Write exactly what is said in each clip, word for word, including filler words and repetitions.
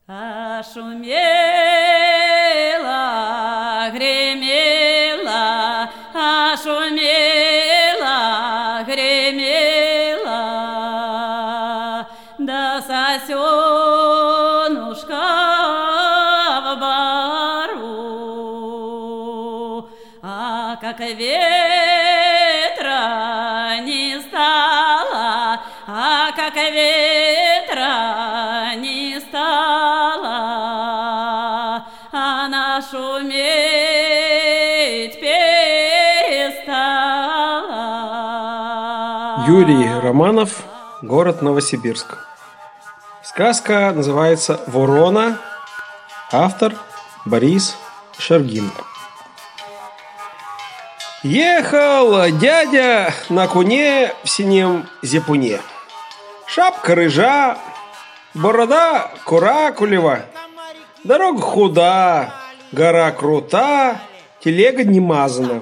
А шумела, гремела, а шумела, гремела, да сосенушка в бару, а как ветра не стало, а как ветра не стало, она шуметь перестала. Юрий Романов, город Новосибирск. Сказка называется «Ворона». Автор Борис Шергин. Ехал дядя на коне в синем зипуне. Шапка рыжа, борода куракулева, дорога худа, гора крута, телега не мазана.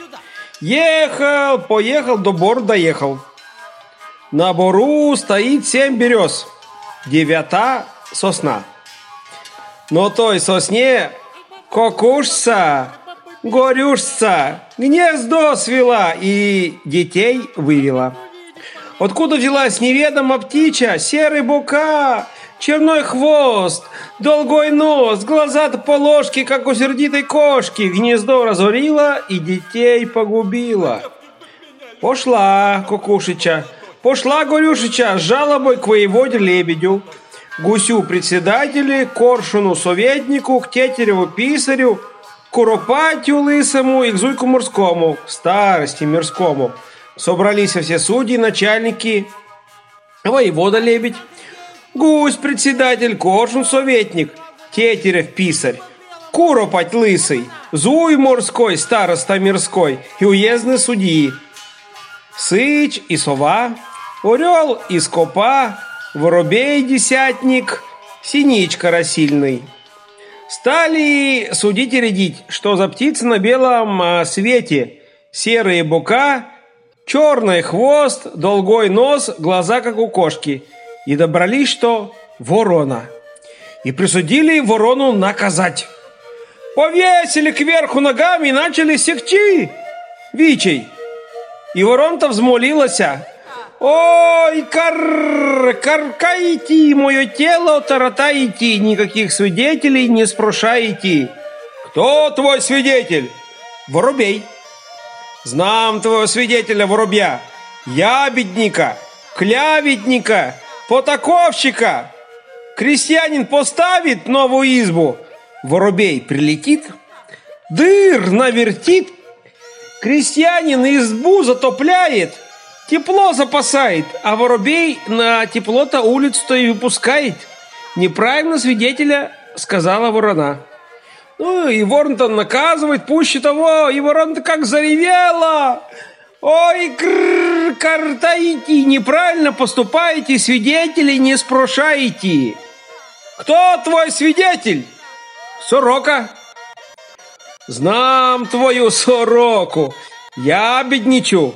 Ехал, поехал, до бора доехал. На бору стоит семь берез, девята сосна. Но той сосне кокушца, горюшца, гнездо свела и детей вывела. Откуда взялась неведомо птича, серый бока, черной хвост, долгой нос, глаза-то по ложке, как у сердитой кошки, гнездо разорила и детей погубила. Пошла кукушича, пошла горюшича с жалобой к воеводе лебедю, гусю председателю, коршуну советнику, к тетереву писарю, куропатью лысому и к зуйку морскому, старости мирскому. Собрались все судьи, начальники, воевода лебедь, гусь председатель, коршун советник, тетерев писарь, куропать лысый, зуй морской, староста мирской и уездные судьи, сыч и сова, орел и скопа, воробей десятник, синичка рассильный. Стали судить и рядить, что за птицы на белом свете, серые бока, черный хвост, долгой нос, глаза как у кошки. И добрались, что ворона. И присудили ворону наказать. Повесили кверху ногами и начали секчи вичей. И ворон-то взмолилася: «Ой, кар, каркаете, мое тело таратаете, никаких свидетелей не спрошаете». «Кто твой свидетель?» «Воробей». «Знам твоего свидетеля, воробья, ябедника, кляведника, потаковщика. Крестьянин поставит новую избу, воробей прилетит, дыр навертит, крестьянин избу затопляет, тепло запасает, а воробей на тепло-то улицу-то и выпускает. Неправильно свидетеля сказала ворона». Ну, и ворон-то наказывает пуще того, и ворона-то как заревела: «Ой, крррр, картаете, неправильно поступаете, свидетелей не спрошаете». «Кто твой свидетель?» «Сорока». «Знам твою сороку, ябедничу,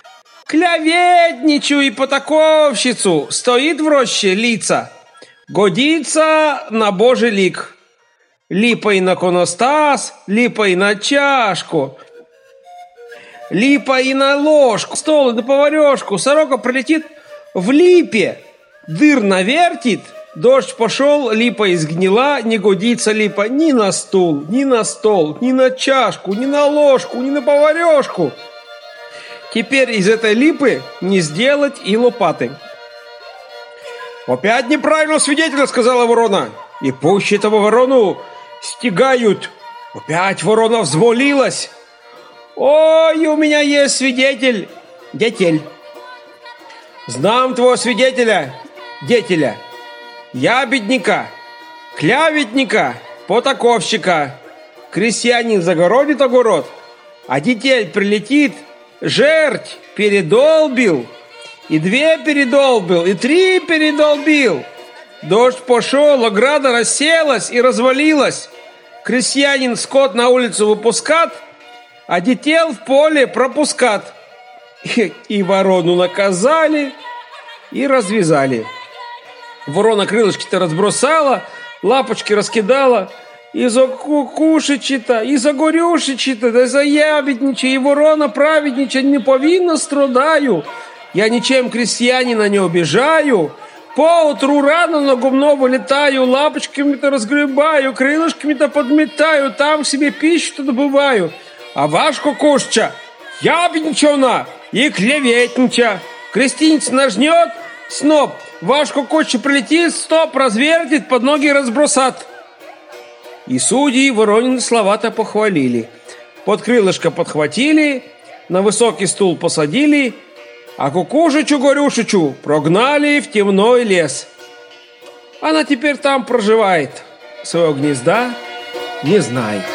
клеветничу и потаковщицу, стоит в роще лица, годится на божий лик. Липа и на коностас, липа и на чашку, липа и на ложку, стол и на поварешку. Сорока прилетит в липе, дыр навертит, дождь пошел, липа изгнила, не годится липа ни на стул, ни на стол, ни на чашку, ни на ложку, ни на поварешку. Теперь из этой липы не сделать и лопаты». «Опять неправильно свидетеля», — сказала ворона, и пуще того ворону стягают. Опять ворона взволилась: «Ой, у меня есть свидетель, детель. Знам твоего свидетеля, детеля, ябедника, кляведника, потаковщика. Крестьянин загородит огород, а детель прилетит, жерть передолбил, и две передолбил, и три передолбил. Дождь пошел, ограда расселась и развалилась. Крестьянин скот на улицу выпускат, а детел в поле пропускат». И, и ворону наказали, и развязали. Ворона крылышки-то разбросала, лапочки раскидала, и за кукушечі-то, і за горюшечі-то, да за ябедниче, и ворона праведнича не повинна страдаю. Я ничем крестьянина не обижаю. Поутру рано на гумно вылетаю, лапочками-то разгребаю, крылышками-то подметаю, там себе пищу-то добываю. А ваш кукушча ябедничона и клеветнича. Крестинец нажнет сноп, ваш кукушча прилетит, стоп, развертит, под ноги разбросат. И судьи Воронины слова-то похвалили. Под крылышко подхватили, на высокий стул посадили, а кукушечу-горюшечу прогнали в темной лес. Она теперь там проживает, своего гнезда не знает.